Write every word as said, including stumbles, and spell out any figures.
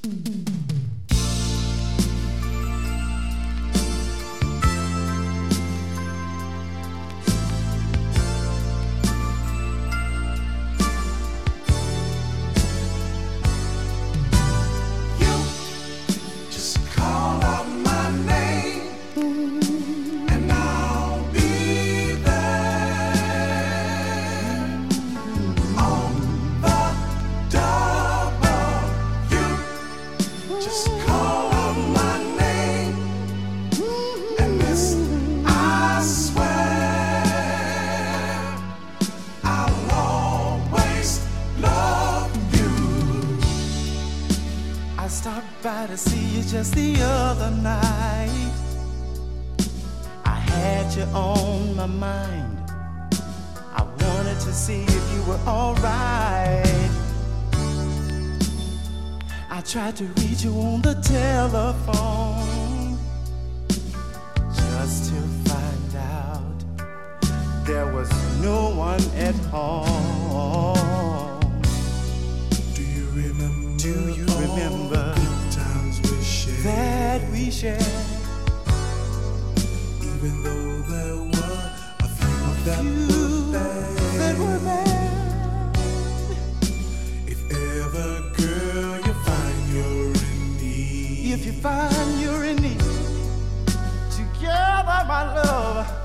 To see you just the other night, I had you on my mind. I wanted to see if you were alright. I tried to reach you on the telephone just to find out there was no one at home. Do you remember? Do you remember? That we shared, even though there were a few that few were bad. That were bad. If ever, girl, you find you're in need. If you find you're in need, together, my love.